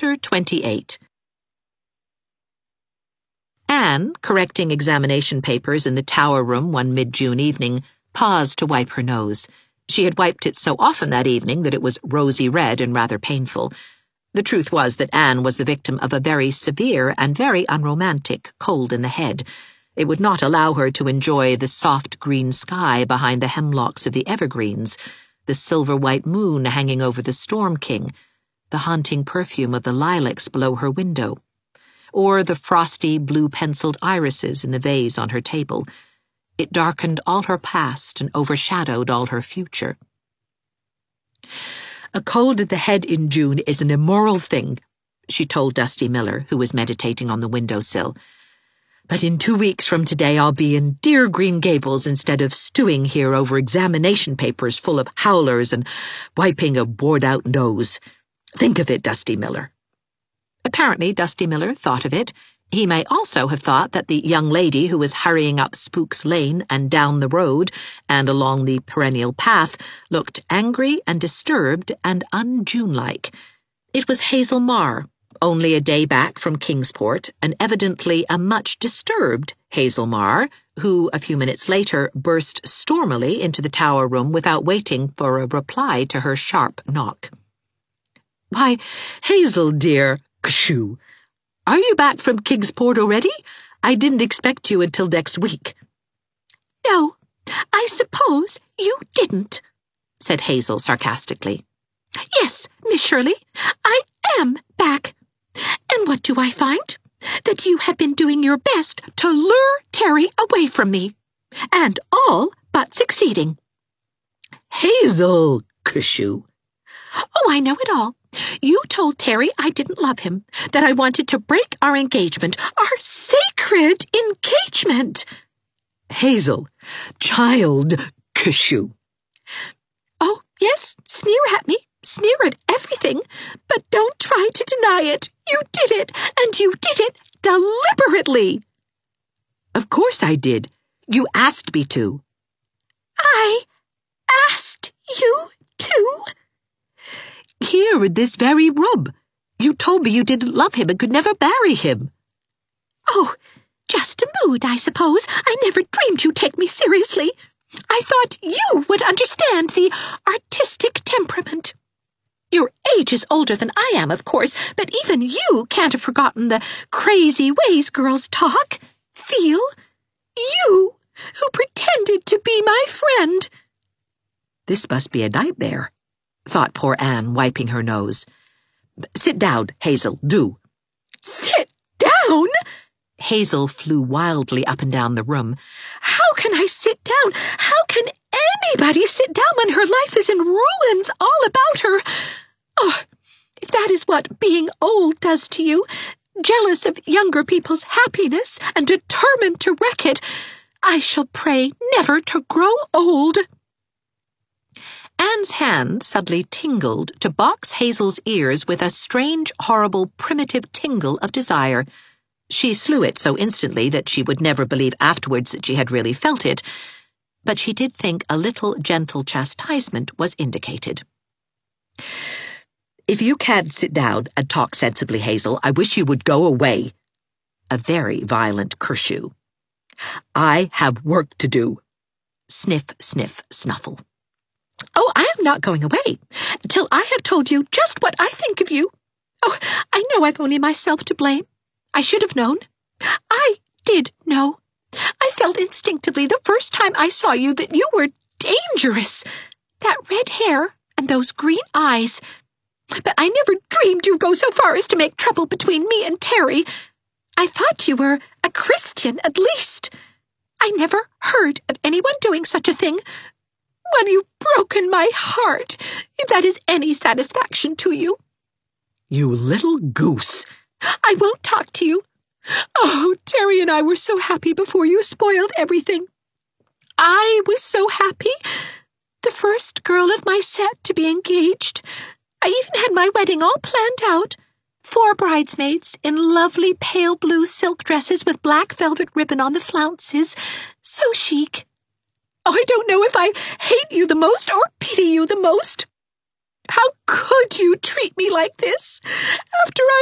Chapter 28. Anne, correcting examination papers in the tower room one mid-June evening, paused to wipe her nose. She had wiped it so often that evening that it was rosy red and rather painful. The truth was that Anne was the victim of a very severe and very unromantic cold in the head. It would not allow her to enjoy the soft green sky behind the hemlocks of the evergreens, the silver-white moon hanging over the Storm King, the haunting perfume of the lilacs below her window, or the frosty blue-penciled irises in the vase on her table. It darkened all her past and overshadowed all her future. "A cold in the head in June is an immoral thing," she told Dusty Miller, who was meditating on the windowsill. "But in 2 weeks from today I'll be in dear Green Gables instead of stewing here over examination papers full of howlers and wiping a bored-out nose. Think of it, Dusty Miller." Apparently Dusty Miller thought of it. He may also have thought that the young lady who was hurrying up Spooks Lane and down the road and along the perennial path looked angry and disturbed and un-June-like. It was Hazel Marr, only a day back from Kingsport, and evidently a much disturbed Hazel Marr, who, a few minutes later, burst stormily into the tower room without waiting for a reply to her sharp knock. "Why, Hazel, dear, kshoo, are you back from Kingsport already? I didn't expect you until next week." "No, I suppose you didn't," said Hazel sarcastically. "Yes, Miss Shirley, I am back. And what do I find? That you have been doing your best to lure Terry away from me. And all but succeeding." "Hazel, kshoo." "Oh, I know it all. You told Terry I didn't love him, that I wanted to break our engagement, our sacred engagement." "Hazel, child, kshoo." "Oh, yes, sneer at me, sneer at everything, but don't try to deny it. You did it, and you did it deliberately." "Of course I did. You asked me to." "I asked you to?" "Here in this very room. You told me you didn't love him and could never marry him." "Oh, just a mood, I suppose. I never dreamed you'd take me seriously. I thought you would understand the artistic temperament. Your age is older than I am, of course, but even you can't have forgotten the crazy ways girls talk, feel. You, who pretended to be my friend." "This must be a nightmare," thought poor Anne, wiping her nose. "Sit down, Hazel, do." "Sit down?" Hazel flew wildly up and down the room. "How can I sit down? How can anybody sit down when her life is in ruins all about her? Oh, if that is what being old does to you, jealous of younger people's happiness and determined to wreck it, I shall pray never to grow old." Anne's hand suddenly tingled to box Hazel's ears with a strange, horrible, primitive tingle of desire. She slew it so instantly that she would never believe afterwards that she had really felt it, but she did think a little gentle chastisement was indicated. "If you can't sit down and talk sensibly, Hazel, I wish you would go away." A very violent curfew. "I have work to do." Sniff, sniff, snuffle. "Oh, I am not going away till I have told you just what I think of you. Oh, I know I've only myself to blame. I should have known. I did know. I felt instinctively the first time I saw you that you were dangerous. That red hair and those green eyes. But I never dreamed you'd go so far as to make trouble between me and Terry. I thought you were a Christian, at least. I never heard of anyone doing such a thing. Well, you've broken my heart, if that is any satisfaction to you." "You little goose." "I won't talk to you. Oh, Terry and I were so happy before you spoiled everything. I was so happy. The first girl of my set to be engaged. I even had my wedding all planned out. 4 bridesmaids in lovely pale blue silk dresses with black velvet ribbon on the flounces. So chic. Oh, I don't know if I hate you the most or pity you the most. How could you treat me like this, after I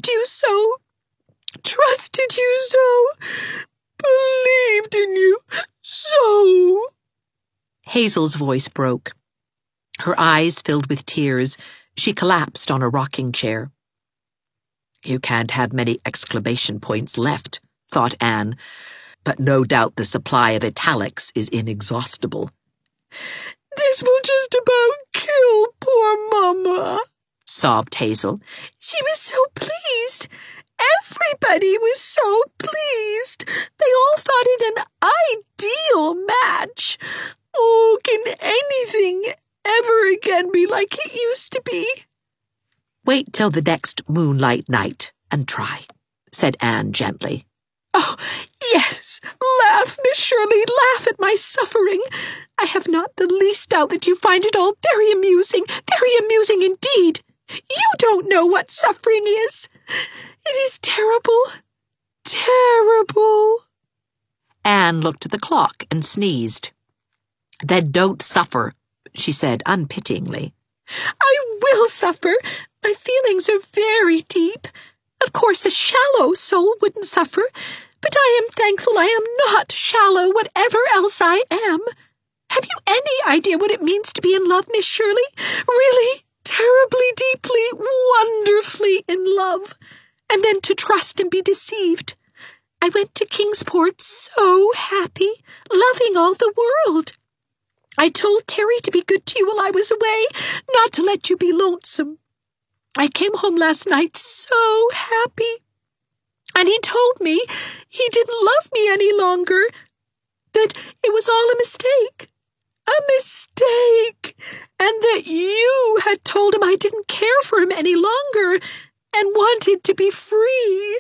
loved you so, trusted you so, believed in you so. Hazel's voice broke. Her eyes filled with tears. She collapsed on a rocking chair. You can't have many exclamation points left, thought Anne, but no doubt the supply of italics is inexhaustible. This will just about kill poor Mama, sobbed Hazel. She was so pleased. Everybody was so pleased. They all thought it an ideal match. Oh, can anything ever again be like it used to be? Wait till the next moonlight night and try, said Anne gently. Oh, yes, laugh, Miss Shirley, laugh at my suffering. I have not the least doubt that you find it all very amusing indeed. You don't know what suffering is. It is terrible, terrible. Anne looked at the clock and sneezed. Then don't suffer, she said unpityingly. I will suffer. My feelings are very deep. Of course, a shallow soul wouldn't suffer, but I am thankful I am not shallow, whatever else I am. Have you any idea what it means to be in love, Miss Shirley? Really, terribly, deeply, wonderfully in love. And then to trust and be deceived. I went to Kingsport so happy, loving all the world. I told Terry to be good to you while I was away, not to let you be lonesome. I came home last night so happy. And he told me he didn't love me any longer, that it was all a mistake. A mistake. And that you had told him I didn't care for him any longer and wanted to be free.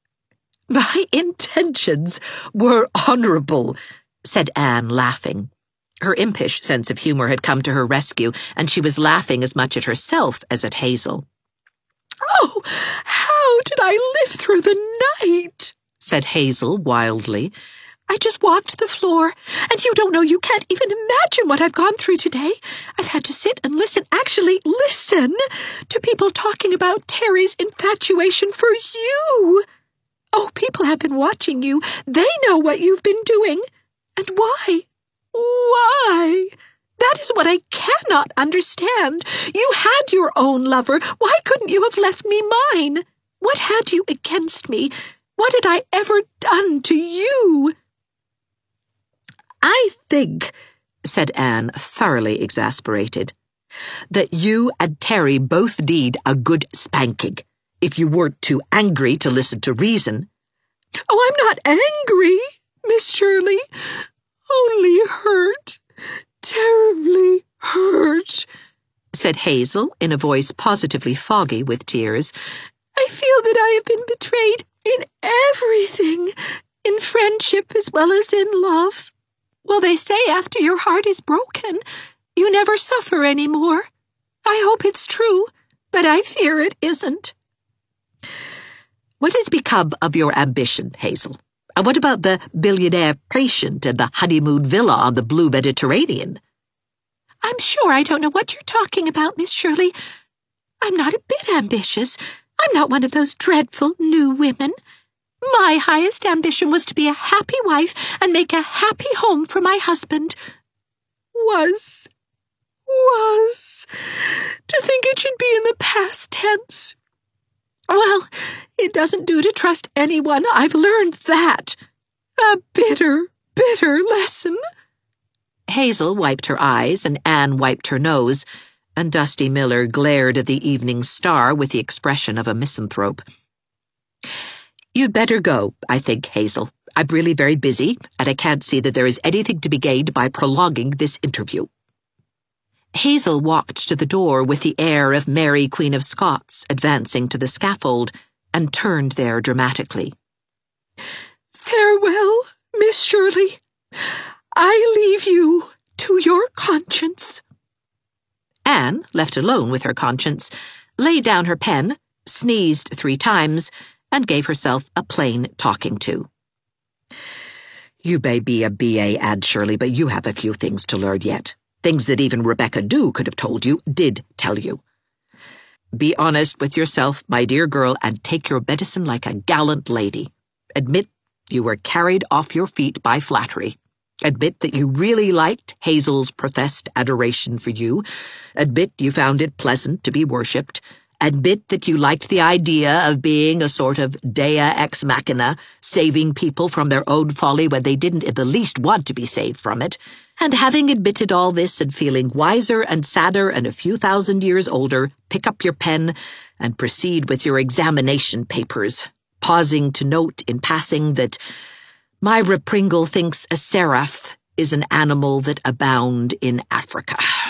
My intentions were honourable, said Anne, laughing. Her impish sense of humour had come to her rescue, and she was laughing as much at herself as at Hazel. Oh, how did I live through the night? Said Hazel wildly. I just walked the floor, and you don't know, you can't even imagine what I've gone through today. I've had to sit and listen, actually listen, to people talking about Terry's infatuation for you. Oh, people have been watching you. They know what you've been doing. And why? Why? That is what I cannot understand. You had your own lover. Why couldn't you have left me mine? What had you against me? What had I ever done to you? I think, said Anne, thoroughly exasperated, that you and Terry both need a good spanking, if you weren't too angry to listen to reason. Oh, I'm not angry, Miss Shirley. Only hurt. Terribly hurt, said Hazel in a voice positively foggy with tears. I feel that I have been betrayed in everything, in friendship as well as in love. Well, they say after your heart is broken, you never suffer any more. I hope it's true, but I fear it isn't. What has become of your ambition, Hazel? And what about the billionaire patient and the honeymoon villa on the blue Mediterranean? I'm sure I don't know what you're talking about, Miss Shirley. I'm not a bit ambitious. I'm not one of those dreadful new women. My highest ambition was to be a happy wife and make a happy home for my husband. Was. To think it should be in the past tense. Well, it doesn't do to trust anyone. I've learned that. A bitter, bitter lesson. Hazel wiped her eyes and Anne wiped her nose, and Dusty Miller glared at the evening star with the expression of a misanthrope. You'd better go, I think, Hazel. I'm really very busy, and I can't see that there is anything to be gained by prolonging this interview. Hazel walked to the door with the air of Mary, Queen of Scots, advancing to the scaffold, and turned there dramatically. Farewell, Miss Shirley. I leave you to your conscience. Anne, left alone with her conscience, laid down her pen, sneezed 3 times, and gave herself a plain talking to. You may be a B.A., Anne Shirley, but you have a few things to learn yet. Things that even Rebecca Dew could have told you, did tell you. Be honest with yourself, my dear girl, and take your medicine like a gallant lady. Admit you were carried off your feet by flattery. Admit that you really liked Hazel's professed adoration for you. Admit you found it pleasant to be worshipped. Admit that you liked the idea of being a sort of dea ex machina, saving people from their own folly when they didn't in the least want to be saved from it. And having admitted all this and feeling wiser and sadder and a few thousand years older, pick up your pen and proceed with your examination papers, pausing to note in passing that Myra Pringle thinks a seraph is an animal that abound in Africa.